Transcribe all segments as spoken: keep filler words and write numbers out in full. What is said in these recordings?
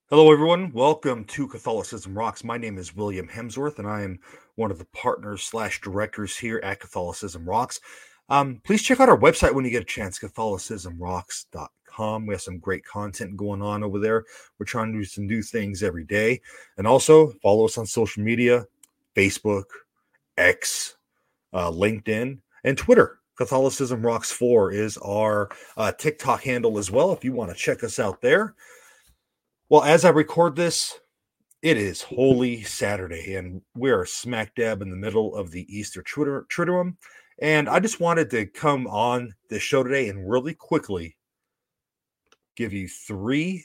Hello, everyone. Welcome to Catholicism Rocks. My name is William Hemsworth, and I am one of the partners slash directors here at Catholicism Rocks. Um, please check out our website when you get a chance, catholicism rocks dot com. We have some great content going on over there. We're trying to do some new things every day. And also follow us on social media, Facebook, X, uh, LinkedIn, and Twitter. Catholicism Rocks four is our uh, TikTok handle as well if you want to check us out there. Well, as I record this, it is Holy Saturday, and we are smack dab in the middle of the Easter Triduum. And I just wanted to come on this show today and really quickly give you three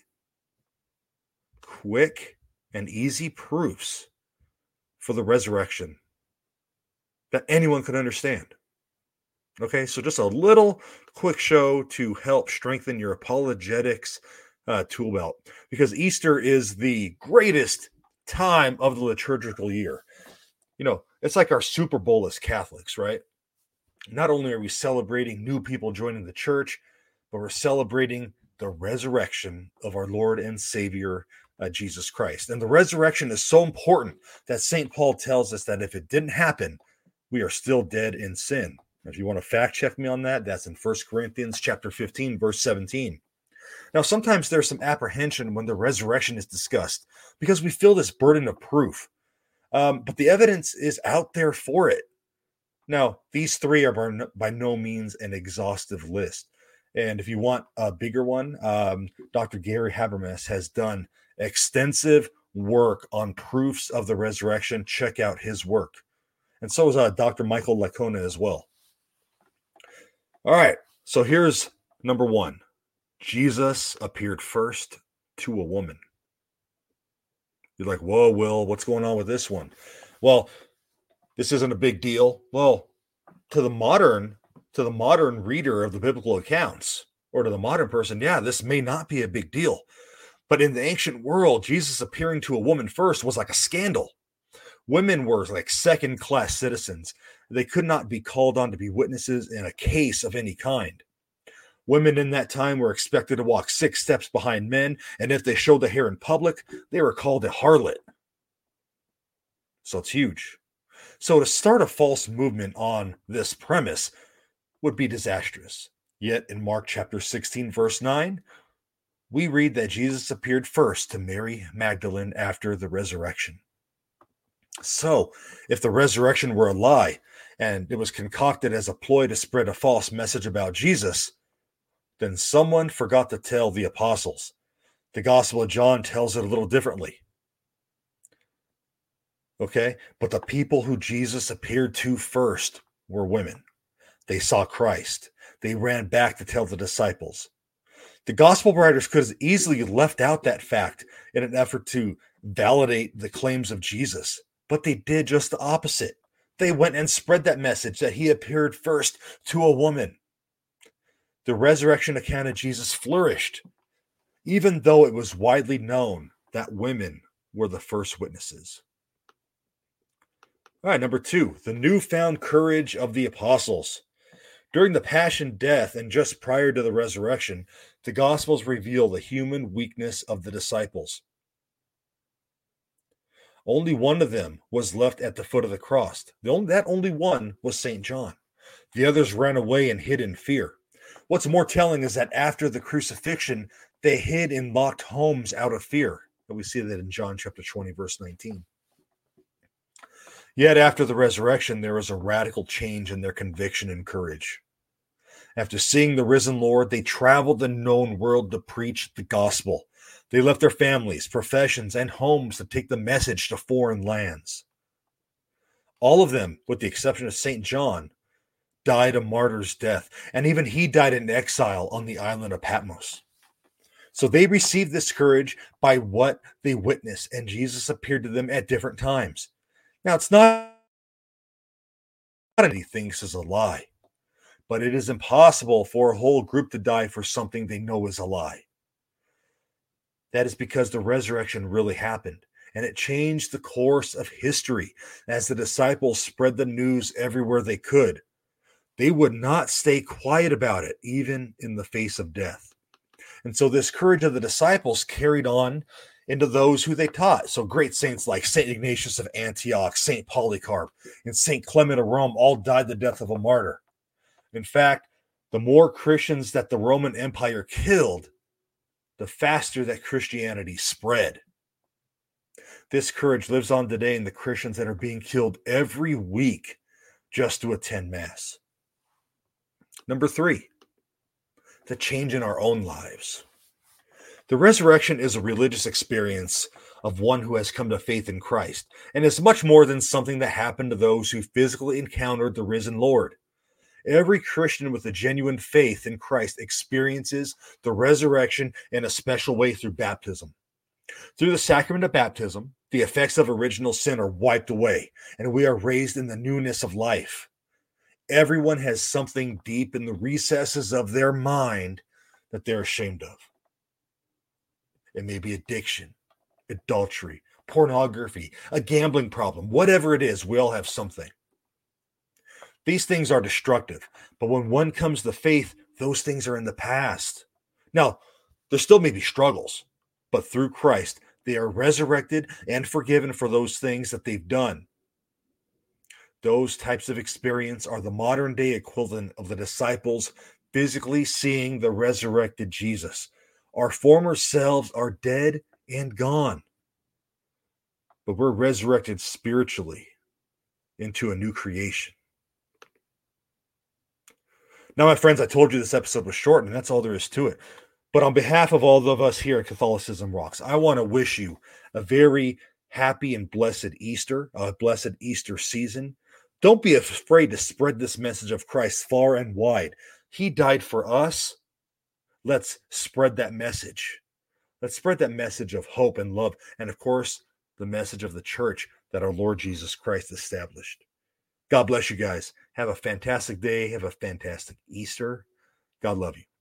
quick and easy proofs for the resurrection that anyone could understand. Okay, so just a little quick show to help strengthen your apologetics Uh, tool belt, because Easter is the greatest time of the liturgical year. You know, it's like our Super Bowl as Catholics, right? Not only are we celebrating new people joining the church, but we're celebrating the resurrection of our Lord and Savior, uh, Jesus Christ. And the resurrection is so important that Saint Paul tells us that if it didn't happen, we are still dead in sin. If you want to fact check me on that, that's in First Corinthians chapter fifteen, verse seventeen. Now, sometimes there's some apprehension when the resurrection is discussed because we feel this burden of proof. Um, but the evidence is out there for it. Now, these three are by no means an exhaustive list. And if you want a bigger one, um, Doctor Gary Habermas has done extensive work on proofs of the resurrection. Check out his work. And so is uh, Doctor Michael Licona as well. All right, so here's number one. Jesus appeared first to a woman. You're like, whoa, Will, what's going on with this one? Well, this isn't a big deal. Well, to the modern, to the modern reader of the biblical accounts, or to the modern person, yeah, this may not be a big deal. But in the ancient world, Jesus appearing to a woman first was like a scandal. Women were like second-class citizens. They could not be called on to be witnesses in a case of any kind. Women in that time were expected to walk six steps behind men, and if they showed the hair in public, they were called a harlot. So it's huge. So to start a false movement on this premise would be disastrous. Yet in Mark chapter sixteen, verse nine, we read that Jesus appeared first to Mary Magdalene after the resurrection. So if the resurrection were a lie, and it was concocted as a ploy to spread a false message about Jesus, then someone forgot to tell the apostles. The Gospel of John tells it a little differently. Okay, but the people who Jesus appeared to first were women. They saw Christ. They ran back to tell the disciples. The Gospel writers could have easily left out that fact in an effort to validate the claims of Jesus, but they did just the opposite. They went and spread that message that he appeared first to a woman. The resurrection account of Jesus flourished, even though it was widely known that women were the first witnesses. All right, number two, the newfound courage of the apostles. During the passion, death, and just prior to the resurrection, the Gospels reveal the human weakness of the disciples. Only one of them was left at the foot of the cross. The only, that only one was Saint John. The others ran away and hid in fear. What's more telling is that after the crucifixion, they hid in locked homes out of fear. And we see that in John chapter twenty, verse nineteen. Yet after the resurrection, there was a radical change in their conviction and courage. After seeing the risen Lord, they traveled the known world to preach the gospel. They left their families, professions, and homes to take the message to foreign lands. All of them, with the exception of Saint John, died a martyr's death, and even he died in exile on the island of Patmos. So they received this courage by what they witnessed, and Jesus appeared to them at different times. Now, it's not anything is a lie, but it is impossible for a whole group to die for something they know is a lie. That is because the resurrection really happened, and it changed the course of history as the disciples spread the news everywhere they could. They would not stay quiet about it, even in the face of death. And so this courage of the disciples carried on into those who they taught. So great saints like Saint Ignatius of Antioch, Saint Polycarp, and Saint Clement of Rome all died the death of a martyr. In fact, the more Christians that the Roman Empire killed, the faster that Christianity spread. This courage lives on today in the Christians that are being killed every week just to attend Mass. Number three, the change in our own lives. The resurrection is a religious experience of one who has come to faith in Christ, and is much more than something that happened to those who physically encountered the risen Lord. Every Christian with a genuine faith in Christ experiences the resurrection in a special way through baptism. Through the sacrament of baptism, the effects of original sin are wiped away, and we are raised in the newness of life. Everyone has something deep in the recesses of their mind that they're ashamed of. It may be addiction, adultery, pornography, a gambling problem, whatever it is, we all have something. These things are destructive, but when one comes to faith, those things are in the past. Now, there still may be struggles, but through Christ, they are resurrected and forgiven for those things that they've done. Those types of experience are the modern day equivalent of the disciples physically seeing the resurrected Jesus. Our former selves are dead and gone, but we're resurrected spiritually into a new creation. Now, my friends, I told you this episode was short, and that's all there is to it. But on behalf of all of us here at Catholicism Rocks, I want to wish you a very happy and blessed Easter, a blessed Easter season. Don't be afraid to spread this message of Christ far and wide. He died for us. Let's spread that message. Let's spread that message of hope and love, and of course, the message of the church that our Lord Jesus Christ established. God bless you guys. Have a fantastic day. Have a fantastic Easter. God love you.